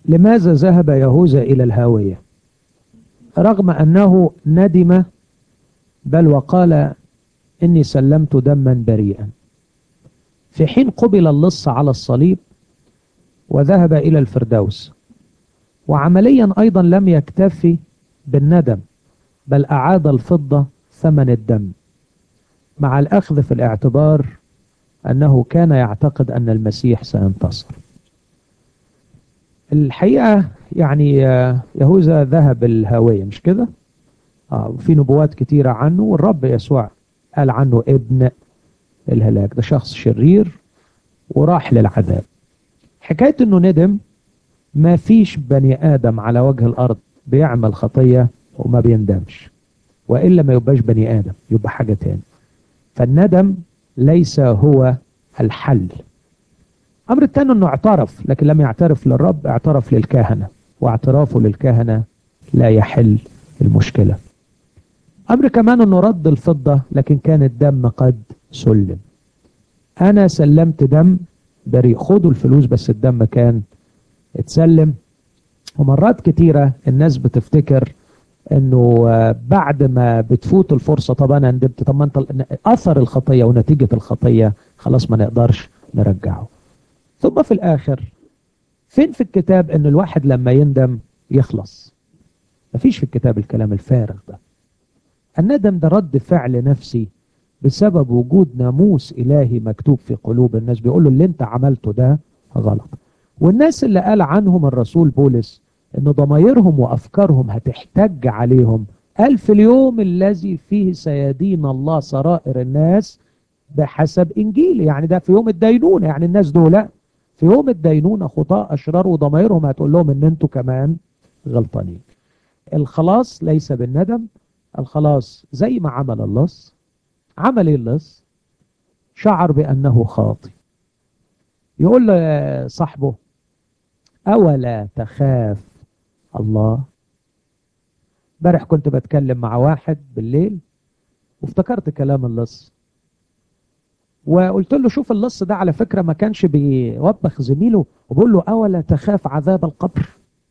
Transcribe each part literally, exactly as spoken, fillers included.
لماذا ذهب يهوذا إلى الهاوية رغم أنه ندم، بل وقال إني سلمت دما بريئا، في حين قبل اللص على الصليب وذهب إلى الفردوس؟ وعمليا أيضا لم يكتفي بالندم، بل أعاد الفضة ثمن الدم، مع الأخذ في الاعتبار أنه كان يعتقد أن المسيح سينتصر. الحقيقة يعني آه، يهوذا ذهب الهاوية، مش كده؟ آه في نبوات كتيرة عنه، والرب يسوع قال عنه ابن الهلاك، ده شخص شرير وراح للعذاب. حكاية انه ندم، ما فيش بني آدم على وجه الأرض بيعمل خطية وما بيندمش، وإلا ما يبقاش بني آدم، يبقى حاجة تاني. فالندم ليس هو الحل. أمر التاني أنه اعترف، لكن لم يعترف للرب، اعترف للكهنة، واعترافه للكهنة لا يحل المشكلة. أمر كمان أنه رد الفضة، لكن كان الدم قد سلم. أنا سلمت دم بريء، خدوا الفلوس بس الدم كان اتسلم. ومرات كتيرة الناس بتفتكر انه بعد ما بتفوت الفرصة، طب انا ندمت، طب ما انت اثر الخطية ونتيجة الخطية خلاص ما نقدرش نرجعه. ثم في الاخر فين في الكتاب ان الواحد لما يندم يخلص؟ مفيش في الكتاب الكلام الفارغ ده. الندم ده رد فعل نفسي بسبب وجود ناموس الهي مكتوب في قلوب الناس بيقولوا اللي انت عملته ده غلط. والناس اللي قال عنهم الرسول بولس ان ضمايرهم وافكارهم هتحتج عليهم، قال في اليوم الذي فيه سيدين الله سرائر الناس بحسب انجيل، يعني ده في يوم الدينونة. يعني الناس دول في يوم الدينونة خطاء اشرار، وضمايرهم هتقول لهم ان انتوا كمان غلطانين. الخلاص ليس بالندم، الخلاص زي ما عمل اللص. عمل ايه اللص؟ شعر بانه خاطئ، يقول له صاحبه أولا تخاف الله؟ امبارح كنت بتكلم مع واحد بالليل وافتكرت كلام اللص، وقلت له شوف اللص ده على فكرة ما كانش بيوبخ زميله وبقول له أولا تخاف عذاب القبر؟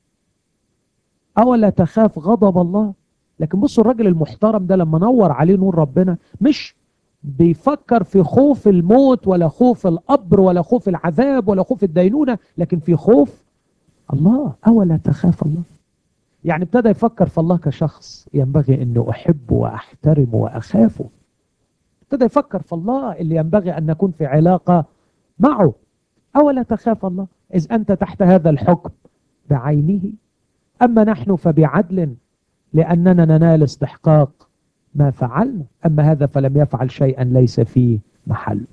أولا تخاف غضب الله؟ لكن بصوا الراجل المحترم ده لما نور عليه نور ربنا، مش بيفكر في خوف الموت ولا خوف القبر ولا خوف العذاب ولا خوف الدينونة، لكن في خوف الله. أولا تخاف الله؟ يعني ابتدى يفكر في الله كشخص ينبغي أنه أحبه وأحترمه وأخافه. ابتدى يفكر في الله اللي ينبغي أن نكون في علاقة معه. أولا تخاف الله إذ أنت تحت هذا الحكم بعينه؟ أما نحن فبعدل لأننا ننال استحقاق ما فعلنا، أما هذا فلم يفعل شيئا ليس فيه محل.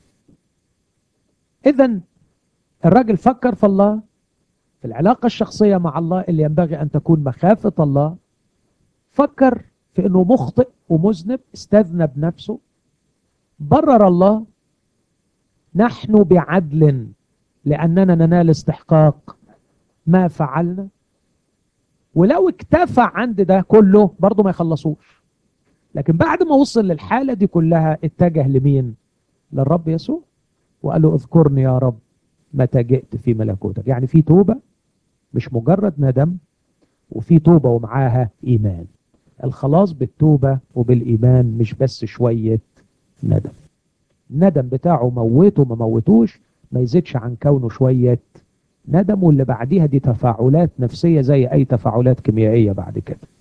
إذن الراجل فكر في الله، في العلاقة الشخصية مع الله اللي ينبغي أن تكون مخافة الله. فكر في أنه مخطئ ومذنب، استذنب نفسه، برر الله. نحن بعدل لأننا ننال استحقاق ما فعلنا. ولو اكتفى عند ده كله برضه ما يخلصوش، لكن بعد ما وصل للحالة دي كلها اتجه لمين؟ للرب يسوع، وقال له اذكرني يا رب متى جئت في ملكوتك. يعني في توبة، مش مجرد ندم، وفي توبة ومعاها إيمان. الخلاص بالتوبة وبالإيمان، مش بس شوية ندم. الندم بتاعه موته ما موتوش ما يزيدش عن كونه شوية ندم، واللي بعديها دي تفاعلات نفسية زي أي تفاعلات كيميائية بعد كده.